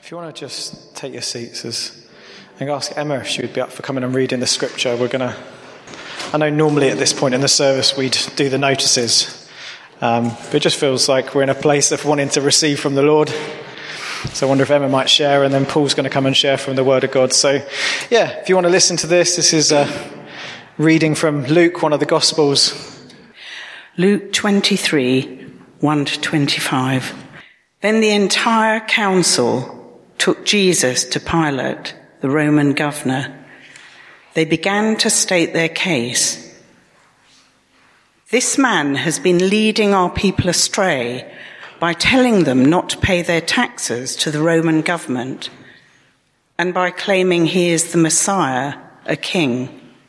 If you want to just take your seats, and ask Emma if she would be up for coming and reading the scripture. I know normally at this point in the service we'd do the notices, but it just feels like we're in a place of wanting to receive from the Lord. So I wonder if Emma might share, and then Paul's going to come and share from the Word of God. So yeah, if you want to listen to this is a reading from Luke, one of the Gospels. Luke 23, 1-25. Then the entire council took Jesus to Pilate, the Roman governor. They began to state their case. This man has been leading our people astray by telling them not to pay their taxes to the Roman government and by claiming he is the Messiah, a king.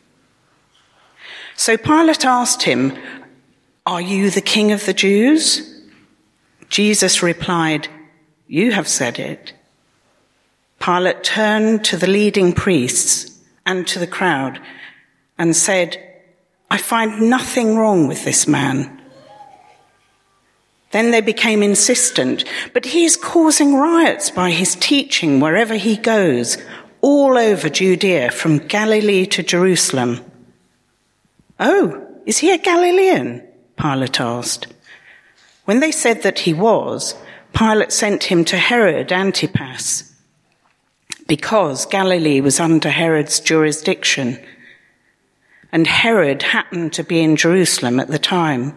So Pilate asked him, "Are you the king of the Jews?" Jesus replied, "You have said it." Pilate turned to the leading priests and to the crowd and said, "I find nothing wrong with this man." Then they became insistent, "But he is causing riots by his teaching wherever he goes, all over Judea, from Galilee to Jerusalem." "Oh, is he a Galilean?" Pilate asked. When they said that he was, Pilate sent him to Herod Antipas, because Galilee was under Herod's jurisdiction, and Herod happened to be in Jerusalem at the time.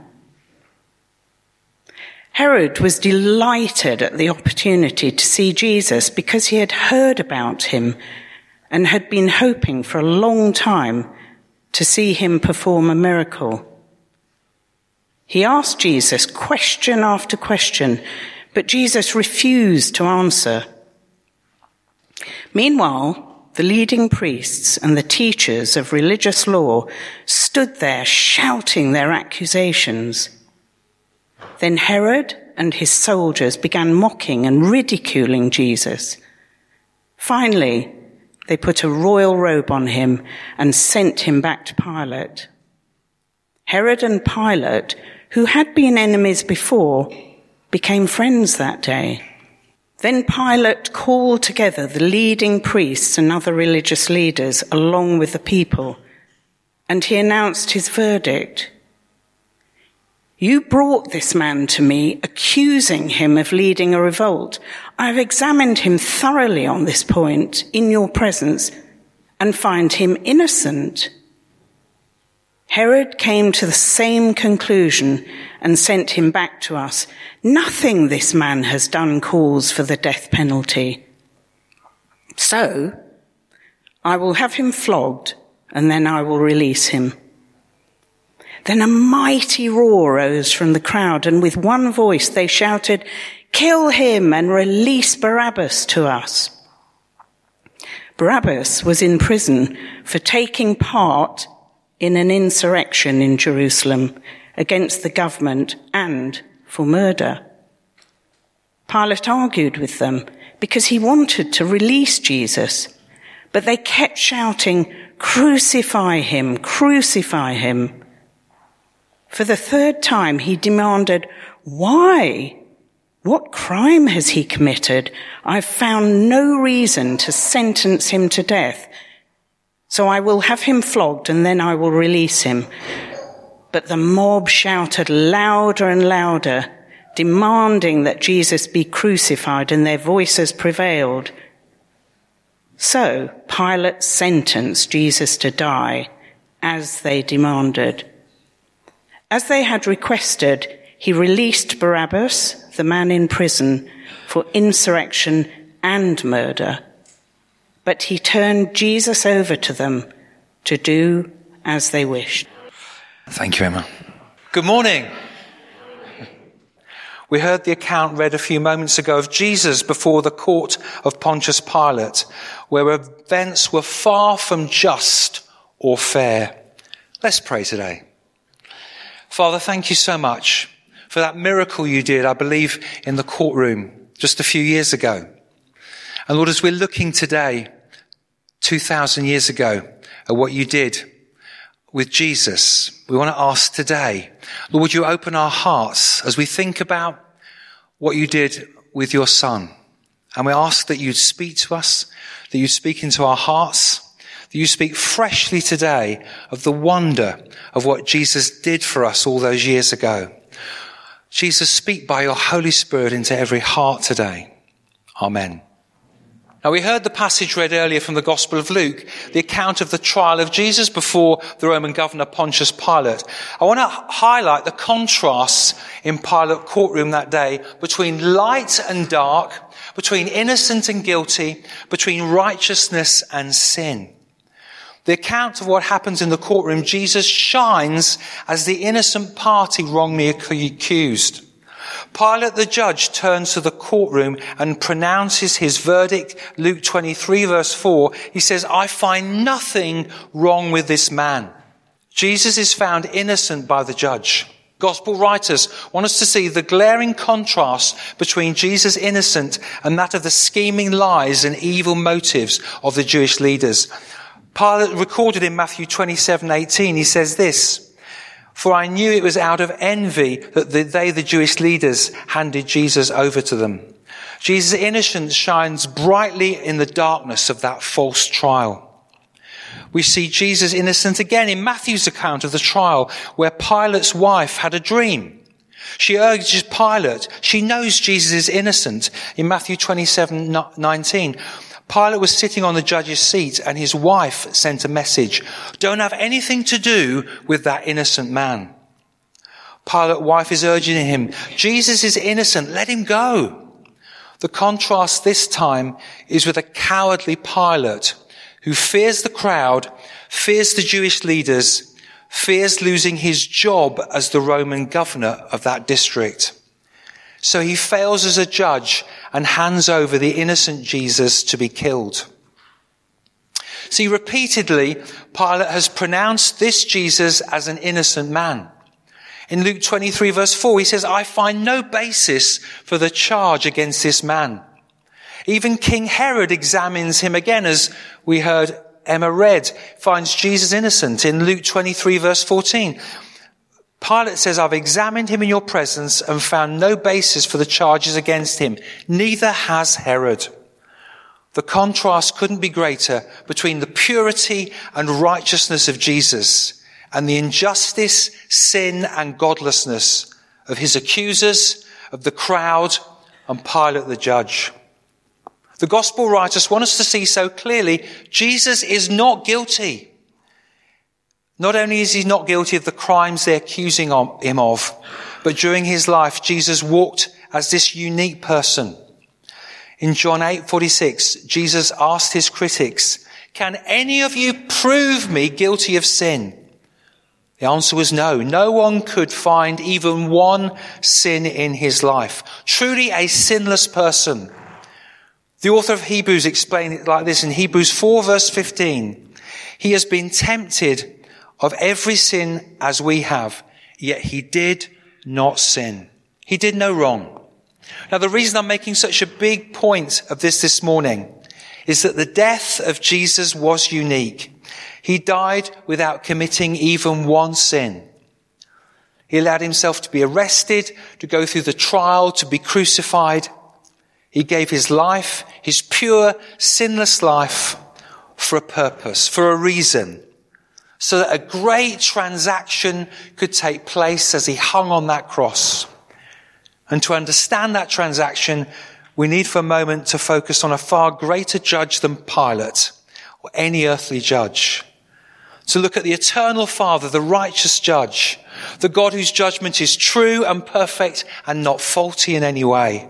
Herod was delighted at the opportunity to see Jesus because he had heard about him and had been hoping for a long time to see him perform a miracle. He asked Jesus question after question, but Jesus refused to answer. Meanwhile, the leading priests and the teachers of religious law stood there shouting their accusations. Then Herod and his soldiers began mocking and ridiculing Jesus. Finally, they put a royal robe on him and sent him back to Pilate. Herod and Pilate, who had been enemies before, became friends that day. Then Pilate called together the leading priests and other religious leaders along with the people, and he announced his verdict. "You brought this man to me, accusing him of leading a revolt. I have examined him thoroughly on this point in your presence and find him innocent." Herod came to the same conclusion and sent him back to us. "Nothing this man has done calls for the death penalty. So I will have him flogged, and then I will release him." Then a mighty roar rose from the crowd, and with one voice they shouted, "Kill him and release Barabbas to us." Barabbas was in prison for taking part in an insurrection in Jerusalem against the government and for murder. Pilate argued with them because he wanted to release Jesus, but they kept shouting, "Crucify him, crucify him." For the third time he demanded, "Why? What crime has he committed? I've found no reason to sentence him to death. So I will have him flogged and then I will release him." But the mob shouted louder and louder, demanding that Jesus be crucified, and their voices prevailed. So Pilate sentenced Jesus to die, as they demanded. As they had requested, he released Barabbas, the man in prison, for insurrection and murder. But he turned Jesus over to them to do as they wished. Thank you, Emma. Good morning. We heard the account read a few moments ago of Jesus before the court of Pontius Pilate, where events were far from just or fair. Let's pray today. Father, thank you so much for that miracle you did, I believe, in the courtroom just a few years ago. And Lord, as we're looking today, 2,000 years ago, at what you did with Jesus, we want to ask today, Lord, would you open our hearts as we think about what you did with your Son And we ask that you'd speak to us, that you'd speak into our hearts, that you speak freshly today of the wonder of what Jesus did for us all those years ago. Jesus, speak by your Holy Spirit into every heart today. Amen. Now, we heard the passage read earlier from the Gospel of Luke, the account of the trial of Jesus before the Roman governor Pontius Pilate. I want to highlight the contrasts in Pilate's courtroom that day between light and dark, between innocent and guilty, between righteousness and sin. The account of what happens in the courtroom, Jesus shines as the innocent party wrongly accused. Pilate the judge turns to the courtroom and pronounces his verdict. Luke 23 verse 4, he says, "I find nothing wrong with this man." Jesus is found innocent by the judge. Gospel writers want us to see the glaring contrast between Jesus' innocence and that of the scheming lies and evil motives of the Jewish leaders. Pilate recorded in Matthew 27:18, he says this, "For I knew it was out of envy that the Jewish leaders, handed Jesus over to them." Jesus' innocence shines brightly in the darkness of that false trial. We see Jesus innocent again in Matthew's account of the trial, where Pilate's wife had a dream. She urges Pilate. She knows Jesus is innocent. In Matthew 27:19, Pilate was sitting on the judge's seat and his wife sent a message, "Don't have anything to do with that innocent man." Pilate's wife is urging him, "Jesus is innocent, let him go." The contrast this time is with a cowardly Pilate who fears the crowd, fears the Jewish leaders, fears losing his job as the Roman governor of that district. So he fails as a judge and hands over the innocent Jesus to be killed. See, repeatedly, Pilate has pronounced this Jesus as an innocent man. In Luke 23 verse 4, he says, "I find no basis for the charge against this man." Even King Herod examines him again, as we heard Emma read, finds Jesus innocent in Luke 23 verse 14. Pilate says, "I've examined him in your presence and found no basis for the charges against him. Neither has Herod." The contrast couldn't be greater between the purity and righteousness of Jesus and the injustice, sin, and godlessness of his accusers, of the crowd, and Pilate the judge. The gospel writers want us to see so clearly, Jesus is not guilty. Not only is he not guilty of the crimes they're accusing him of, but during his life, Jesus walked as this unique person. In John 8:46, Jesus asked his critics, "Can any of you prove me guilty of sin?" The answer was no. No one could find even one sin in his life. Truly a sinless person. The author of Hebrews explained it like this in Hebrews 4 verse 15. "He has been tempted of every sin as we have, yet he did not sin." He did no wrong. Now, the reason I'm making such a big point of this morning is that the death of Jesus was unique. He died without committing even one sin. He allowed himself to be arrested, to go through the trial, to be crucified. He gave his life, his pure, sinless life, for a purpose, for a reason, so that a great transaction could take place as he hung on that cross. And to understand that transaction, we need for a moment to focus on a far greater judge than Pilate or any earthly judge. To look at the eternal Father, the righteous judge, the God whose judgment is true and perfect and not faulty in any way.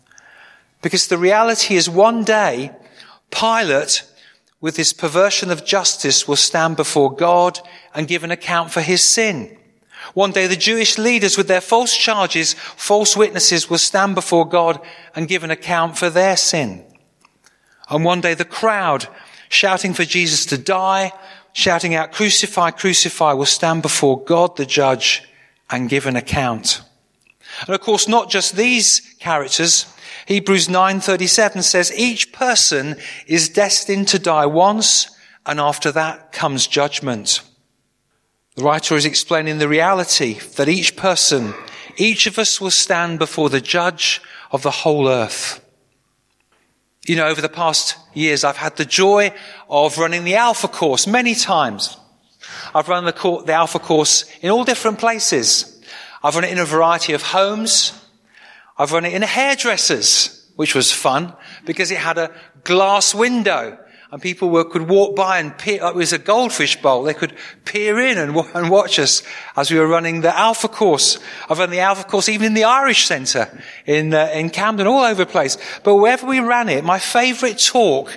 Because the reality is one day, Pilate, with his perversion of justice, will stand before God and give an account for his sin. One day the Jewish leaders with their false charges, false witnesses, will stand before God and give an account for their sin. And one day the crowd, shouting for Jesus to die, shouting out, "Crucify, crucify," will stand before God the judge and give an account. And of course, not just these characters. Hebrews 9:37 says each person is destined to die once, and after that comes judgment. The writer is explaining the reality that each person, each of us will stand before the judge of the whole earth. over the past years, I've had the joy of running the Alpha course many times. I've run the Alpha course in all different places. I've run it in a variety of homes. I've run it in hairdressers, which was fun because it had a glass window and people could walk by and peer. It was a goldfish bowl. They could peer in and watch us as we were running the Alpha course. I've run the Alpha course even in the Irish Centre in Camden, all over the place. But wherever we ran it, my favourite talk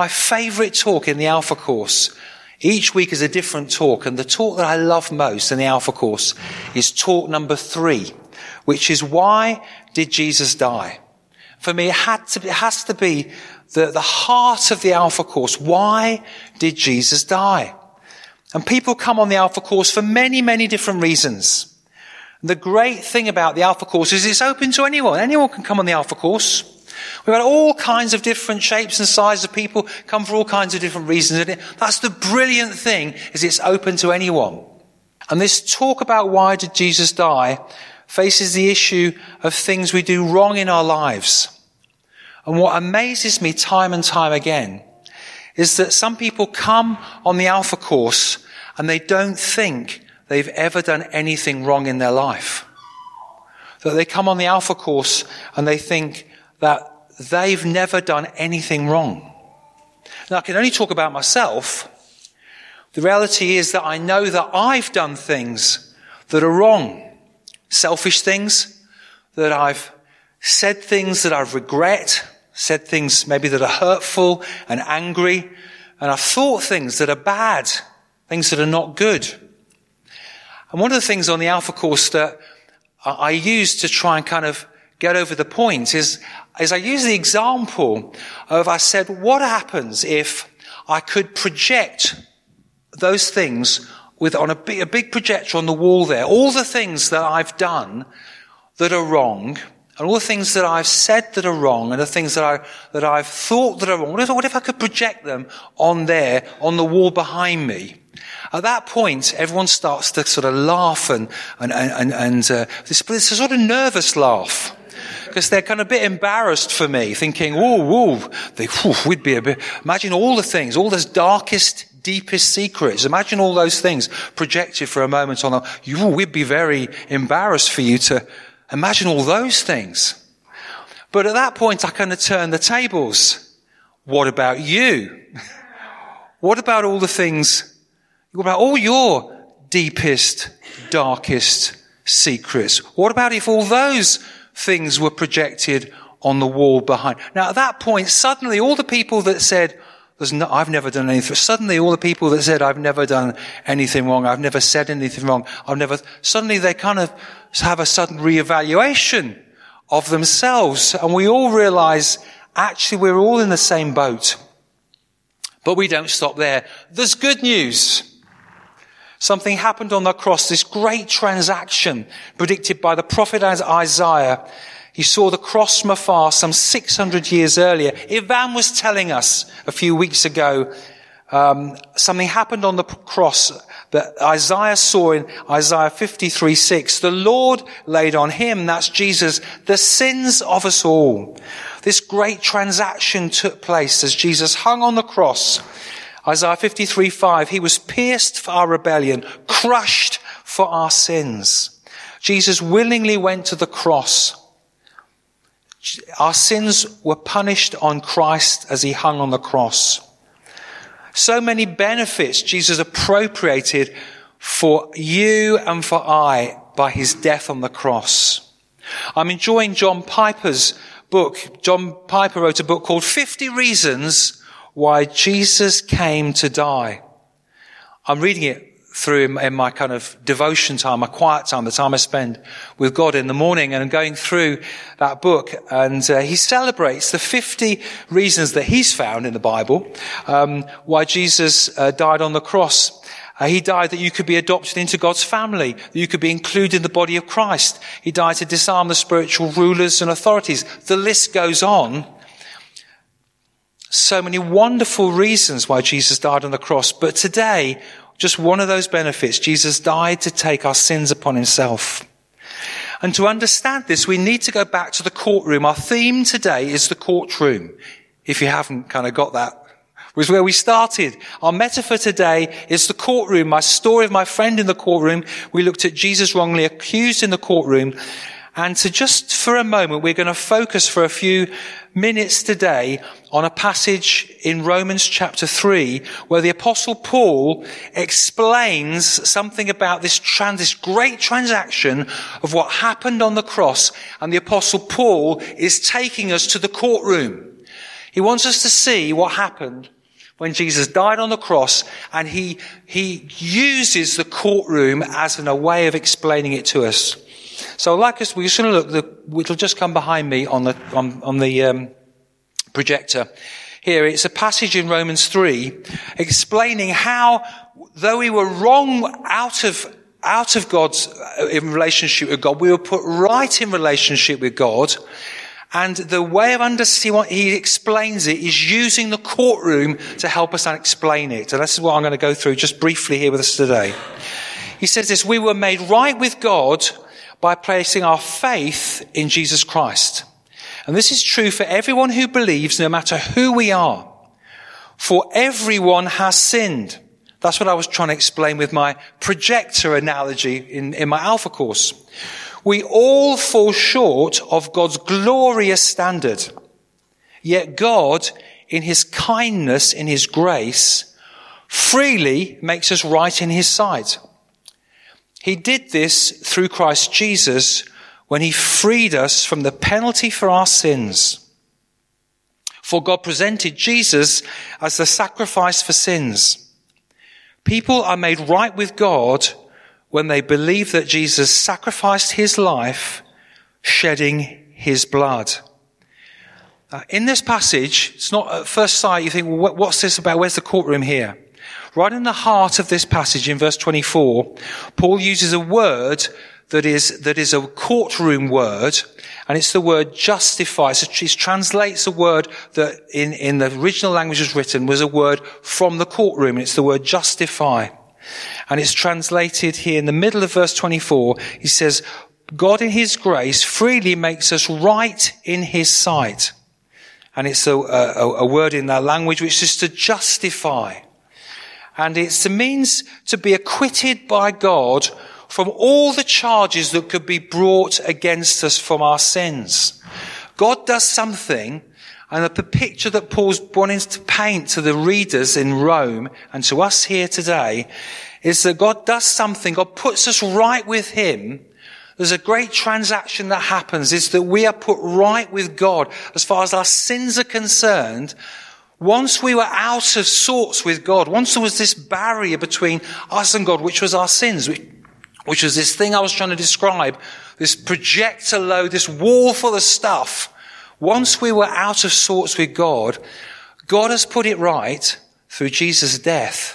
in the Alpha course, each week is a different talk. And the talk that I love most in the Alpha course is talk number 3, which is, why did Jesus die? For me, it has to be the heart of the Alpha course. Why did Jesus die? And people come on the Alpha course for many, many different reasons. And the great thing about the Alpha course is it's open to anyone. Anyone can come on the Alpha course. We've got all kinds of different shapes and sizes of people come for all kinds of different reasons. And that's the brilliant thing, is it's open to anyone. And this talk about why did Jesus die faces the issue of things we do wrong in our lives. And what amazes me time and time again is that some people come on the Alpha course and they don't think they've ever done anything wrong in their life. That they come on the Alpha course and they think that they've never done anything wrong. Now, I can only talk about myself. The reality is that I know that I've done things that are wrong. Selfish things, that I've said things that I regret, said things maybe that are hurtful and angry, and I've thought things that are bad, things that are not good. And one of the things on the Alpha course that I use to try and kind of get over the point is I use the example of, I said, what happens if I could project those things on a big projector on the wall there, all the things that I've done that are wrong, and all the things that I've said that are wrong, and the things that I've thought that are wrong. What if I could project them on there, on the wall behind me? At that point, everyone starts to sort of laugh and it's a sort of nervous laugh. Because they're kind of a bit embarrassed for me, thinking, we'd be a bit, imagine all the things, all those darkest, deepest secrets. Imagine all those things projected for a moment on we'd be very embarrassed for you to imagine all those things. But at that point, I kind of turn the tables. What about you? What about all the things, what about all your deepest, darkest secrets? What about if all those things were projected on the wall behind? Now, at that point, suddenly all the people that said, I've never done anything. Suddenly all the people that said, I've never done anything wrong, I've never said anything wrong, suddenly they kind of have a sudden reevaluation of themselves. And we all realize, actually, we're all in the same boat. But we don't stop there. There's good news. Something happened on the cross, this great transaction predicted by the prophet Isaiah. He saw the cross from afar some 600 years earlier. Ivan was telling us a few weeks ago, something happened on the cross that Isaiah saw in Isaiah 53:6. The Lord laid on him, that's Jesus, the sins of us all. This great transaction took place as Jesus hung on the cross. Isaiah 53:5, he was pierced for our rebellion, crushed for our sins. Jesus willingly went to the cross. Our sins were punished on Christ as he hung on the cross. So many benefits Jesus appropriated for you and for I by his death on the cross. I'm enjoying John Piper's book. John Piper wrote a book called 50 Reasons Why Jesus Came to Die. I'm reading it through in my kind of devotion time, my quiet time, the time I spend with God in the morning, and I'm going through that book. And he celebrates the 50 reasons that he's found in the Bible why Jesus died on the cross. He died that you could be adopted into God's family, that you could be included in the body of Christ. He died to disarm the spiritual rulers and authorities. The list goes on. So many wonderful reasons why Jesus died on the cross. But today, just one of those benefits, Jesus died to take our sins upon himself. And to understand this, we need to go back to the courtroom. Our theme today is the courtroom. if you haven't kind of got that, was where we started. Our metaphor today is the courtroom. My story of my friend in the courtroom. We looked at Jesus wrongly accused in the courtroom. And to just for a moment, we're going to focus for a few minutes today on a passage in Romans chapter 3, where the Apostle Paul explains something about this great transaction of what happened on the cross. And the Apostle Paul is taking us to the courtroom. He wants us to see what happened when Jesus died on the cross, and he uses the courtroom as a way of explaining it to us. So we're just going to look, it'll just come behind me on the projector. Here, it's a passage in Romans 3 explaining how, though we were wrong out of God's in relationship with God, we were put right in relationship with God. And the way of understanding what he explains it is using the courtroom to help us explain it. And this is what I'm going to go through just briefly here with us today. He says this: we were made right with God by placing our faith in Jesus Christ. And this is true for everyone who believes, no matter who we are. For everyone has sinned. That's what I was trying to explain with my projector analogy in my Alpha course. We all fall short of God's glorious standard. Yet God, in his kindness, in his grace, freely makes us right in his sight. He did this through Christ Jesus when he freed us from the penalty for our sins. For God presented Jesus as the sacrifice for sins. People are made right with God when they believe that Jesus sacrificed his life, shedding his blood. In this passage, it's not at first sight you think, well, what's this about? Where's the courtroom here? Right in the heart of this passage in verse 24, Paul uses a word that is a courtroom word, and it's the word justify. So it translates a word that in the original language was written was a word from the courtroom, and it's the word justify. And it's translated here in the middle of verse 24. He says, God in his grace freely makes us right in his sight. And it's a word in that language which is to justify. And it means to be acquitted by God from all the charges that could be brought against us from our sins. God does something, and the picture that Paul's wanting to paint to the readers in Rome and to us here today is that God does something. God puts us right with him. There's a great transaction that happens, is that we are put right with God as far as our sins are concerned. Once we were out of sorts with God, once there was this barrier between us and God, which was our sins, which was this thing I was trying to describe, this projector load, this wall full of stuff. Once we were out of sorts with God, God has put it right through Jesus' death.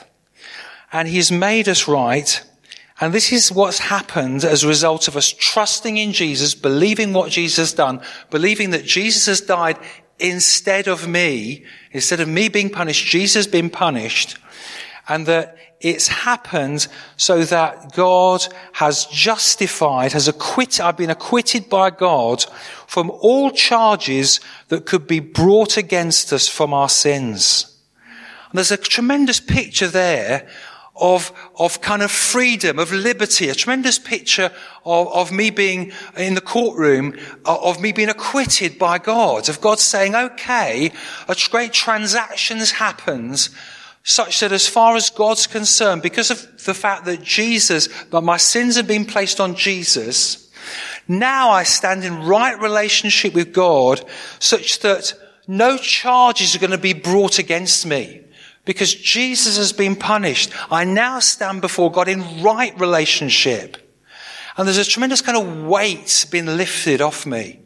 And he's made us right. And this is what's happened as a result of us trusting in Jesus, believing what Jesus has done, believing that Jesus has died instead of me being punished, Jesus has been punished. And that it's happened so that God has justified, I've been acquitted by God from all charges that could be brought against us from our sins. And there's a tremendous picture there of kind of freedom, of liberty, a tremendous picture of me being in the courtroom, of me being acquitted by God, of God saying, okay, a great transaction happens, such that as far as God's concerned, because of the fact that my sins have been placed on Jesus, now I stand in right relationship with God, such that no charges are going to be brought against me. Because Jesus has been punished, I now stand before God in right relationship. And there's a tremendous kind of weight being lifted off me.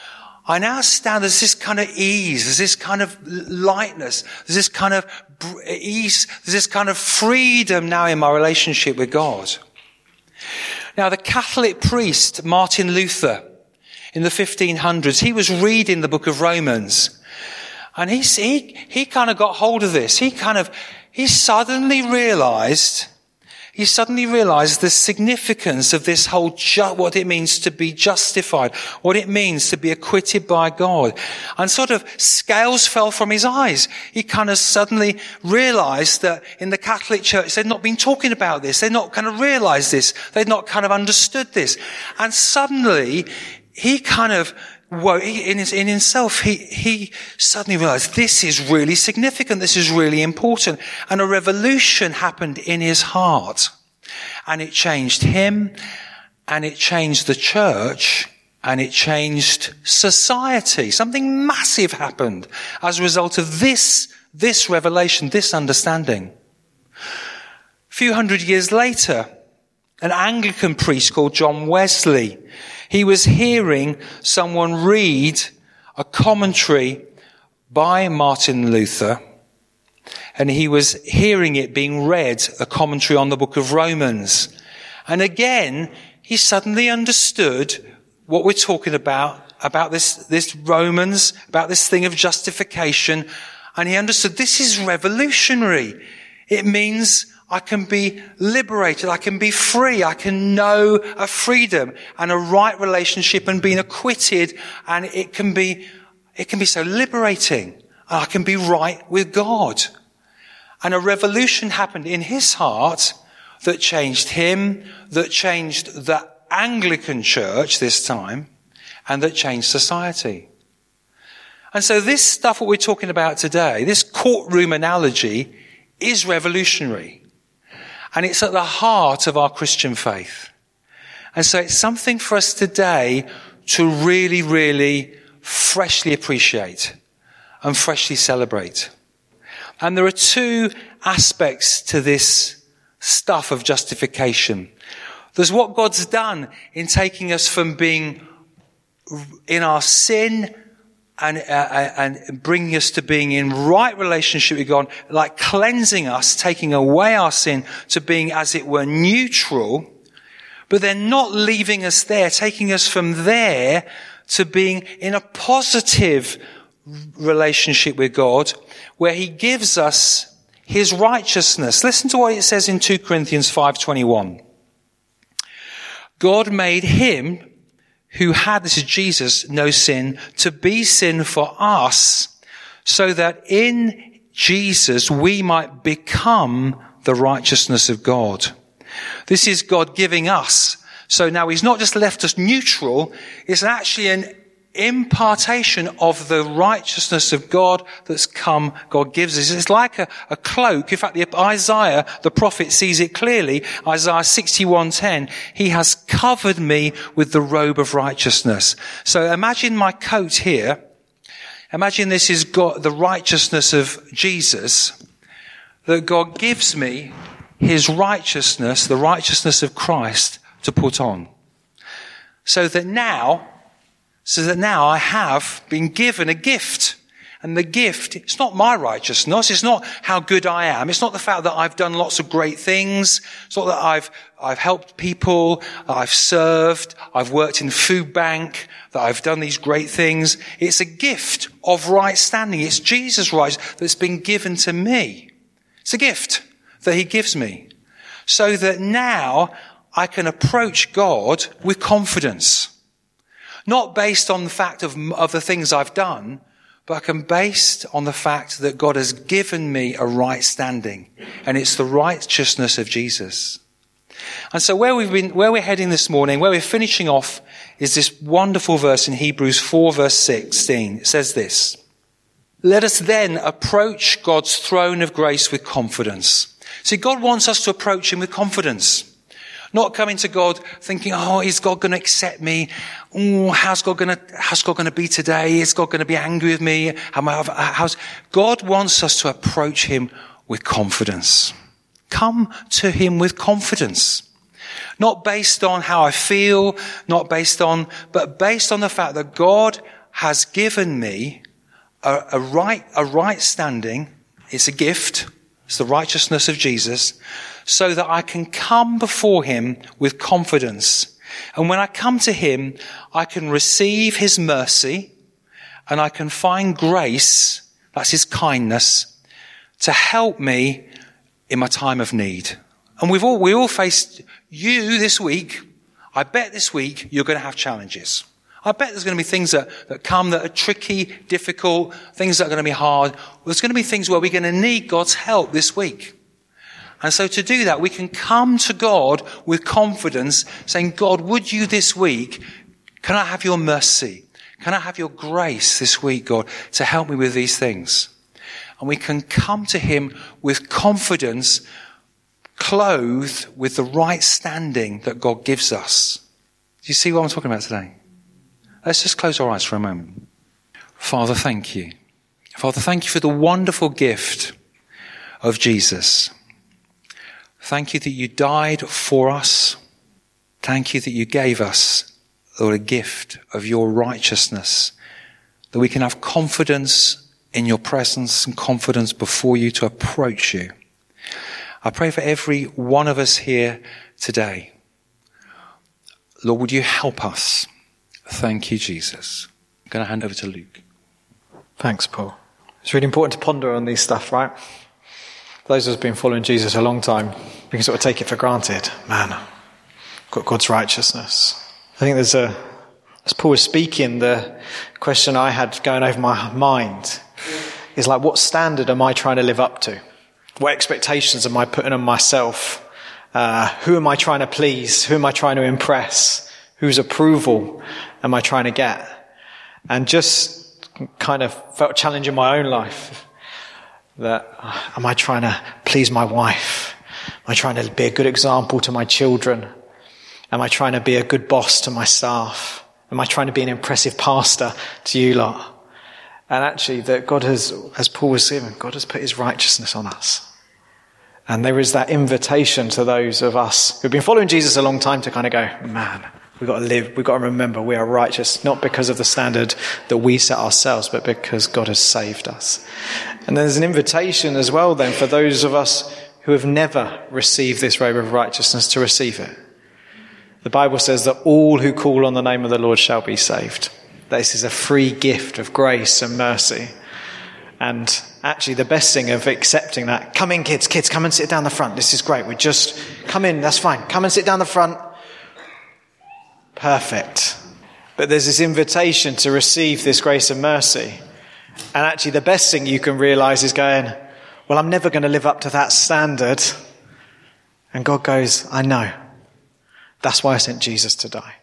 I now stand, there's this kind of ease, there's this kind of lightness, there's this kind of ease, there's this kind of freedom now in my relationship with God. Now, the Catholic priest, Martin Luther, in the 1500s, he was reading the book of Romans. And he kind of got hold of this. He suddenly realized, you suddenly realize the significance of this whole, what it means to be justified, what it means to be acquitted by God. And sort of scales fell from his eyes. He kind of suddenly realized that in the Catholic Church, they'd not been talking about this. They'd not kind of realized this. They'd not kind of understood this. And suddenly, he kind of, in himself, he suddenly realized this is really significant. This is really important. And a revolution happened in his heart. And it changed him, and it changed the church, and it changed society. Something massive happened as a result of this revelation, this understanding. A few hundred years later, an Anglican priest called John Wesley, he was hearing someone read a commentary by Martin Luther, and he was hearing it being read, a commentary on the book of Romans. And again, he suddenly understood what we're talking about this Romans, about this thing of justification. And he understood this is revolutionary. It means I can be liberated. I can be free. I can know a freedom and a right relationship and being acquitted. And it can be so liberating. I can be right with God. And a revolution happened in his heart that changed him, that changed the Anglican Church this time, and that changed society. And so this stuff, what we're talking about today, this courtroom analogy, is revolutionary. And it's at the heart of our Christian faith. And so it's something for us today to really, really freshly appreciate and freshly celebrate. And there are two aspects to this stuff of justification. There's what God's done in taking us from being in our sin and bringing us to being in right relationship with God, like cleansing us, taking away our sin, to being, as it were, neutral, but then not leaving us there, taking us from there to being in a positive relationship with God, where he gives us his righteousness. Listen to what it says in 2 Corinthians 5:21. God made him who had, this is Jesus, no sin, to be sin for us, so that in Jesus we might become the righteousness of God. This is God giving us. So now he's not just left us neutral, it's actually an impartation of the righteousness of God that's come, God gives us. It's like a cloak. In fact, Isaiah, the prophet, sees it clearly. Isaiah 61:10, he has covered me with the robe of righteousness. So imagine my coat here. Imagine this is God, the righteousness of Jesus, that God gives me his righteousness, the righteousness of Christ, to put on. So that now I have been given a gift. And the gift, it's not my righteousness. It's not how good I am. It's not the fact that I've done lots of great things. It's not that I've helped people, I've served, I've worked in food bank, that I've done these great things. It's a gift of right standing. It's Jesus' right that's been given to me. It's a gift that he gives me. So that now I can approach God with confidence. Not based on the fact of the things I've done, but based on the fact that God has given me a right standing. And it's the righteousness of Jesus. And so where we're heading this morning, where we're finishing off, is this wonderful verse in Hebrews 4 verse 16. It says this: let us then approach God's throne of grace with confidence. See, God wants us to approach him with confidence. Not coming to God thinking, oh, is God going to accept me? Oh, how's God going to be today? Is God going to be angry with me? God wants us to approach him with confidence. Come to him with confidence. Not based on how I feel, but based on the fact that God has given me a right standing. It's a gift. It's the righteousness of Jesus, so that I can come before him with confidence. And when I come to him, I can receive his mercy, and I can find grace, that's his kindness, to help me in my time of need. And we all faced you this week. I bet this week you're going to have challenges. I bet there's going to be things that come that are tricky, difficult, things that are going to be hard. There's going to be things where we're going to need God's help this week. And so to do that, we can come to God with confidence, saying, God, would you this week, can I have your mercy? Can I have your grace this week, God, to help me with these things? And we can come to him with confidence, clothed with the right standing that God gives us. Do you see what I'm talking about today? Let's just close our eyes for a moment. Father, thank you. Father, thank you for the wonderful gift of Jesus. Thank you that you died for us. Thank you that you gave us, Lord, a gift of your righteousness, that we can have confidence in your presence and confidence before you to approach you. I pray for every one of us here today. Lord, would you help us? Thank you, Jesus. I'm going to hand over to Luke. Thanks, Paul. It's really important to ponder on these stuff, right? Those of us who've been following Jesus a long time, we can sort of take it for granted. Man, I've got God's righteousness. I think as Paul was speaking, the question I had going over my mind is like, what standard am I trying to live up to? What expectations am I putting on myself? Who am I trying to please? Who am I trying to impress? Whose approval am I trying to get? And just kind of felt challenge in my own life that, am I trying to please my wife? Am I trying to be a good example to my children? Am I trying to be a good boss to my staff? Am I trying to be an impressive pastor to you lot? And actually that God has, as Paul was saying, God has put his righteousness on us. And there is that invitation to those of us who've been following Jesus a long time to kind of go, man, we've got to live, we've got to remember we are righteous, not because of the standard that we set ourselves, but because God has saved us. And there's an invitation as well then for those of us who have never received this robe of righteousness to receive it. The Bible says that all who call on the name of the Lord shall be saved. This is a free gift of grace and mercy. And actually the best thing of accepting that, come in kids, come and sit down the front. This is great. We just come in, that's fine. Come and sit down the front. Perfect. But there's this invitation to receive this grace and mercy. And actually the best thing you can realize is going, well, I'm never going to live up to that standard. And God goes, I know. That's why I sent Jesus to die.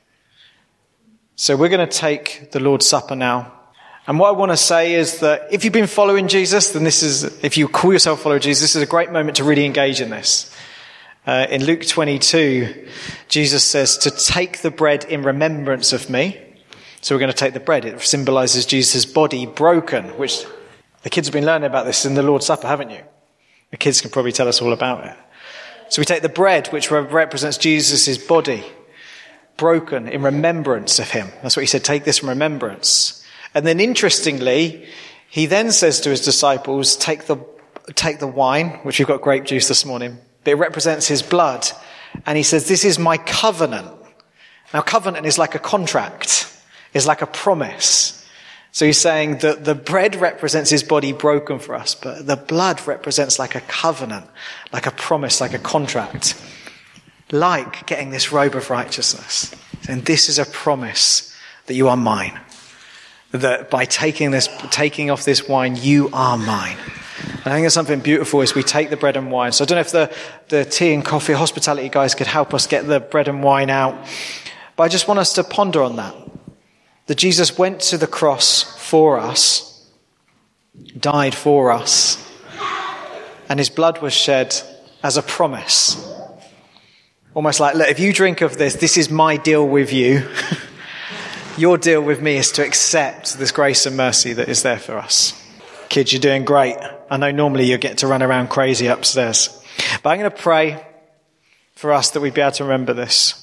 So we're going to take the Lord's Supper now. And what I want to say is that if you've been following Jesus, then if you call yourself a follower of Jesus, this is a great moment to really engage in this. In Luke 22, Jesus says to take the bread in remembrance of me. So we're going to take the bread. It symbolizes Jesus' body broken, which the kids have been learning about this in the Lord's Supper, haven't you? The kids can probably tell us all about it. So we take the bread, which represents Jesus' body, broken in remembrance of him. That's what he said, take this in remembrance. And then interestingly, he then says to his disciples, take the wine, which we've got grape juice this morning, but it represents his blood. And he says, this is my covenant. Now, covenant is like a contract. It's like a promise. So he's saying that the bread represents his body broken for us, but the blood represents like a covenant, like a promise, like a contract. Like getting this robe of righteousness. And this is a promise that you are mine. That by taking off this wine, you are mine. And I think there's something beautiful as we take the bread and wine. So I don't know if the tea and coffee hospitality guys could help us get the bread and wine out. But I just want us to ponder on that. That Jesus went to the cross for us, died for us, and his blood was shed as a promise. Almost like, look, if you drink of this, this is my deal with you. Your deal with me is to accept this grace and mercy that is there for us. Kids, you're doing great. I know normally you get to run around crazy upstairs. But I'm going to pray for us that we'd be able to remember this.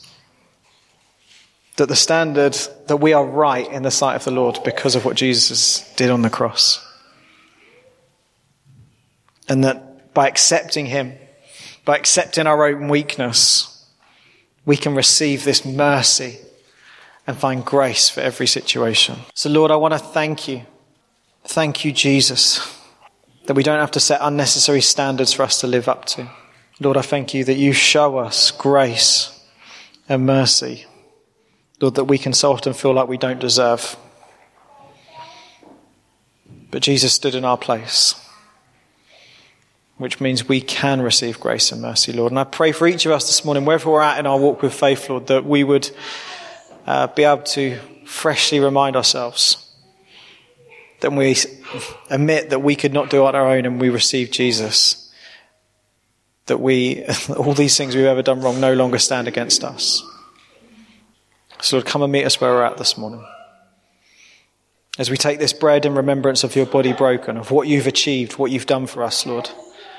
That the standard that we are right in the sight of the Lord because of what Jesus did on the cross. And that by accepting him, by accepting our own weakness, we can receive this mercy and find grace for every situation. So Lord, I want to thank you. Thank you, Jesus, that we don't have to set unnecessary standards for us to live up to. Lord, I thank you that you show us grace and mercy, Lord, that we can so often feel like we don't deserve. But Jesus stood in our place, which means we can receive grace and mercy, Lord. And I pray for each of us this morning, wherever we're at in our walk with faith, Lord, that we would be able to freshly remind ourselves that we admit that we could not do it on our own and we receive Jesus. That all these things we've ever done wrong no longer stand against us. So Lord, come and meet us where we're at this morning. As we take this bread in remembrance of your body broken, of what you've achieved, what you've done for us, Lord.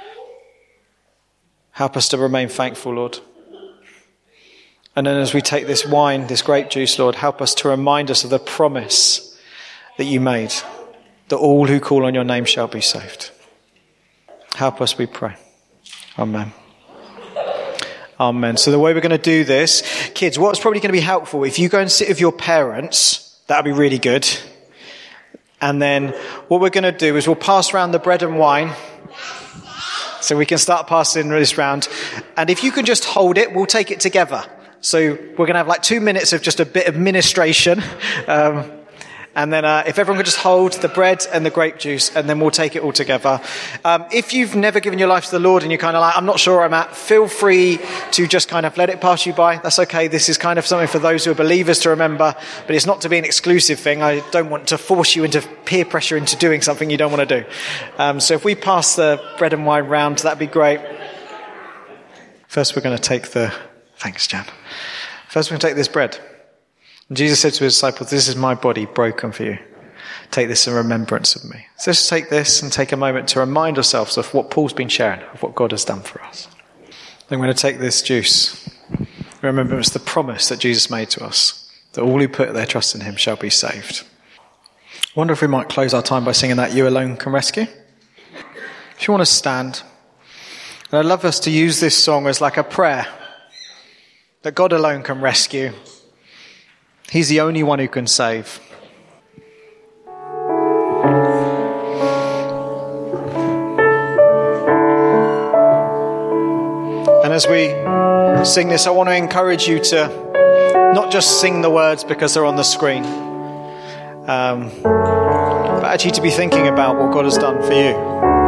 Help us to remain thankful, Lord. And then as we take this wine, this grape juice, Lord, help us to remind us of the promise that you made, that all who call on your name shall be saved. Help us, we pray. Amen. Amen. So the way we're going to do this, kids, what's probably going to be helpful, if you go and sit with your parents, that'll be really good. And then what we're going to do is we'll pass around the bread and wine. So we can start passing this round. And if you can just hold it, we'll take it together. So we're going to have like 2 minutes of just a bit of ministration. And then if everyone could just hold the bread and the grape juice, and then we'll take it all together. If you've never given your life to the Lord and you're kind of like, I'm not sure where I'm at, feel free to just kind of let it pass you by. That's okay. This is kind of something for those who are believers to remember, but it's not to be an exclusive thing. I don't want to force you into peer pressure into doing something you don't want to do. So if we pass the bread and wine round, that'd be great. First, we're going to take thanks, Jan. First, we're going to take this bread. And Jesus said to his disciples, this is my body broken for you. Take this in remembrance of me. So let's take this and take a moment to remind ourselves of what Paul's been sharing, of what God has done for us. Then we're going to take this juice. Remember, it's the promise that Jesus made to us, that all who put their trust in him shall be saved. I wonder if we might close our time by singing that You Alone Can Rescue. If you want to stand. And I'd love us to use this song as like a prayer, that God alone can rescue. He's the only one who can save. And as we sing this, I want to encourage you to not just sing the words because they're on the screen, but actually to be thinking about what God has done for you.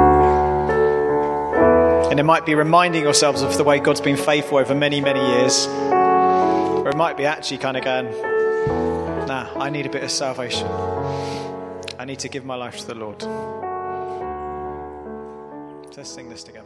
And it might be reminding yourselves of the way God's been faithful over many, many years. Or it might be actually kind of going, I need a bit of salvation. I need to give my life to the Lord. Let's sing this together.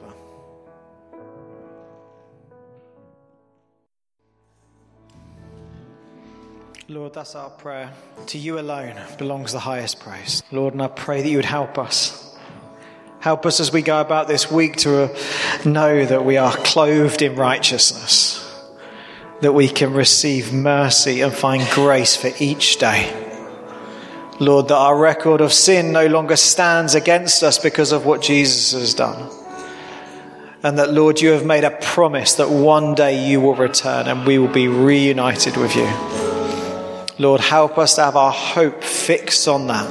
Lord, that's our prayer. To you alone belongs the highest praise. Lord, and I pray that you would help us. Help us as we go about this week to know that we are clothed in righteousness, that we can receive mercy and find grace for each day. Lord, that our record of sin no longer stands against us because of what Jesus has done. And that, Lord, you have made a promise that one day you will return and we will be reunited with you. Lord, help us to have our hope fixed on that.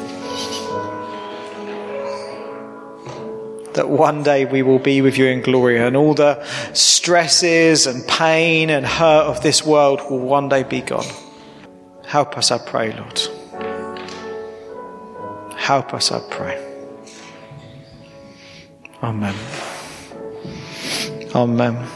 That one day we will be with you in glory and all the stresses and pain and hurt of this world will one day be gone. Help us, I pray, Lord. Help us, I pray. Amen. Amen.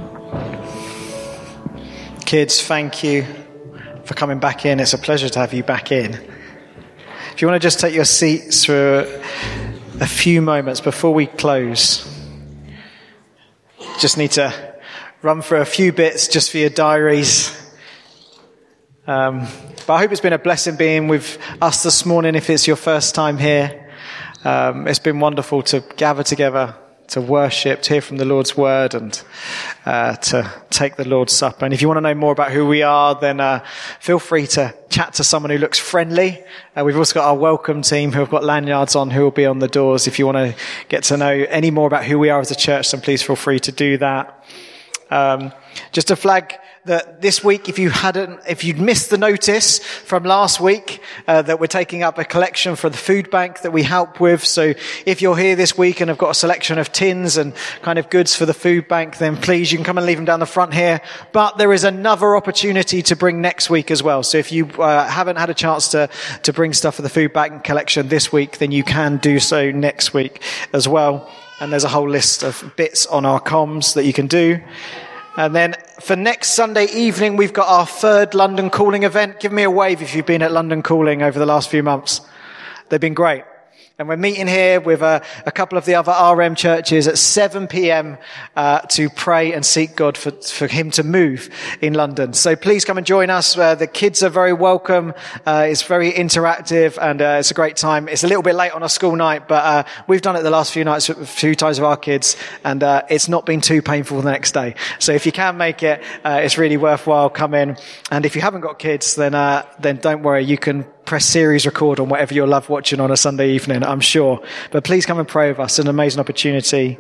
Kids, thank you for coming back in. It's a pleasure to have you back in. If you want to just take your seats for a few moments before we close, just need to run through a few bits just for your diaries. But I hope it's been a blessing being with us this morning if it's your first time here. It's been wonderful to gather together, to worship, to hear from the Lord's word and to take the Lord's Supper. And if you want to know more about who we are, then feel free to chat to someone who looks friendly. We've also got our welcome team who have got lanyards on who will be on the doors. If you want to get to know any more about who we are as a church, then please feel free to do that. Just to flag that this week, if you'd missed the notice from last week, that we're taking up a collection for the food bank that we help with. So if you're here this week and have got a selection of tins and kind of goods for the food bank, then please, you can come and leave them down the front here. But there is another opportunity to bring next week as well. So if you haven't had a chance to bring stuff for the food bank collection this week, then you can do so next week as well. And there's a whole list of bits on our comms that you can do. And then for next Sunday evening, we've got our third London Calling event. Give me a wave if you've been at London Calling over the last few months. They've been great. And we're meeting here with a couple of the other RM churches at 7 p.m. To pray and seek God for him to move in London. So please come and join us. The kids are very welcome. It's very interactive, and it's a great time. It's a little bit late on a school night, but we've done it the last few times with our kids, and it's not been too painful the next day. So if you can make it, it's really worthwhile. Come in. And if you haven't got kids, then don't worry. You can press series record on whatever you'll love watching on a Sunday evening, I'm sure. But please come and pray with us. It's an amazing opportunity.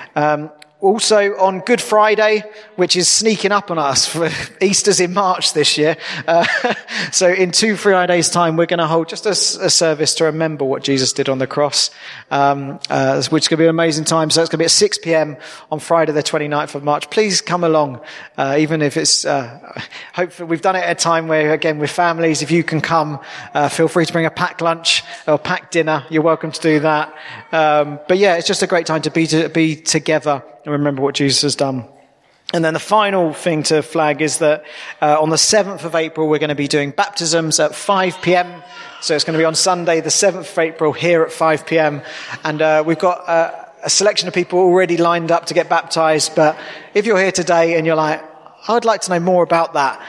Also on Good Friday, which is sneaking up on us, for Easter's in March this year. So in 2 Fridays' time, we're going to hold just a service to remember what Jesus did on the cross, which is going to be an amazing time. So it's going to be at 6 p.m. on Friday, the 29th of March. Please come along, even if it's, hopefully we've done it at a time where, again, with families, if you can come, feel free to bring a packed lunch or packed dinner. You're welcome to do that. But yeah, it's just a great time to be together and remember what Jesus has done. And then the final thing to flag is that on the 7th of April, we're going to be doing baptisms at 5 p.m. So it's going to be on Sunday, the 7th of April, here at 5 p.m. And we've got a selection of people already lined up to get baptized. But if you're here today and you're like, I'd like to know more about that,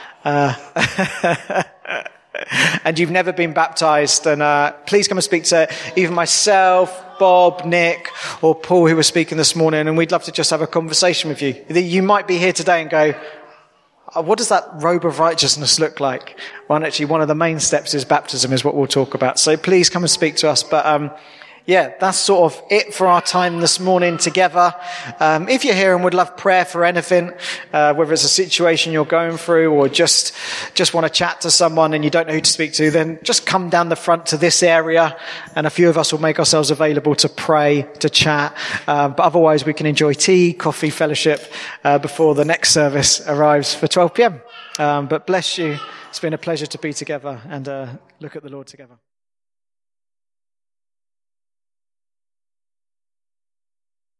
and you've never been baptized, then please come and speak to either myself, Bob, Nick, or Paul, who were speaking this morning, and we'd love to just have a conversation with you. You might be here today and go, what does that robe of righteousness look like? Well, actually, one of the main steps is baptism, is what we'll talk about. So please come and speak to us. But yeah, that's sort of it for our time this morning together. If you're here and would love prayer for anything, whether it's a situation you're going through or just want to chat to someone and you don't know who to speak to, then just come down the front to this area, and a few of us will make ourselves available to pray, to chat. But otherwise, we can enjoy tea, coffee, fellowship before the next service arrives for 12 p.m. But bless you. It's been a pleasure to be together and look at the Lord together.